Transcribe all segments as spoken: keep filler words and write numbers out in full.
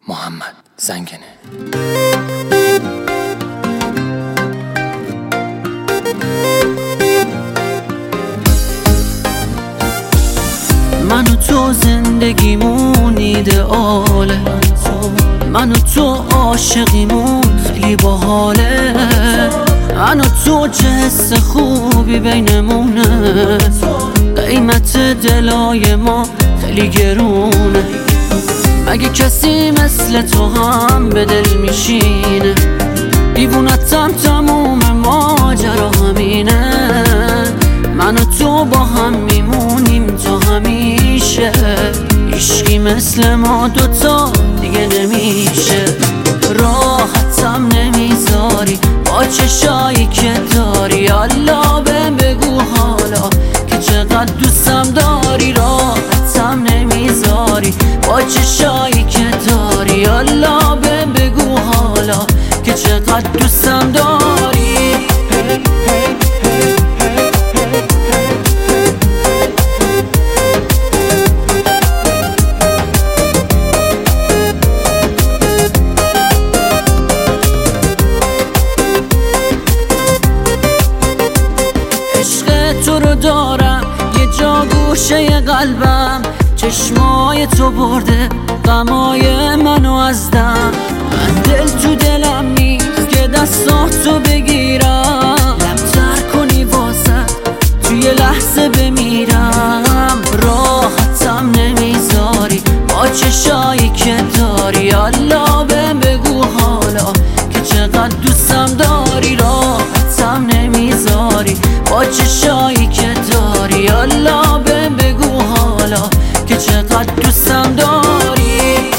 محمد زنگنه. من و تو زندگیمون ایدئاله، من و تو عاشقیمون خیلی باحاله، من و تو چه حس خوبی بینمونه، قیمت دلای ما خیلی گرونه. مگه کسی مثل تو هم به دل میشینه؟ دیوونتم تموم ماجرا همینه، من و تو با هم میمونیم تا همیشه، هیچکی مثل ما دوتا دیگه نمیشه. راحتم نمیذاری با چشایی که داری، الله بهم بگو حالا که چقدر دوستم داری. راحتم نمیذاری با چشایی که داری، الله بهم بگو حالا که چقدر دوستم داری. تو رو دارم یه جا گوشه قلبم، چشمای تو برده غمای منو از دم. من دل تو دلم نیست که دستاتو بگیرم، لب‌تر کنی واسه توی لحظه بمیرم. راحتم نمیذاری با چشایی که داری، الله بهم بگو حالا که چقدر دوستم داری. راحتم نمیذاری با چشایی که داری، الله بهم بگو حالا که چقدر دوستم داری.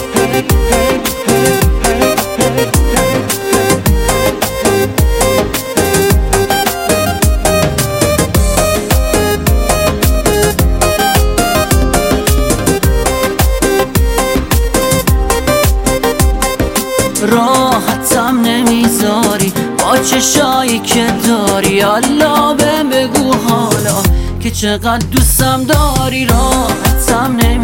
راحتم نمیذاری با چشایی که داری، الله بهم بگو حالا که چقدر دوستم داری. راحتم نمیذاری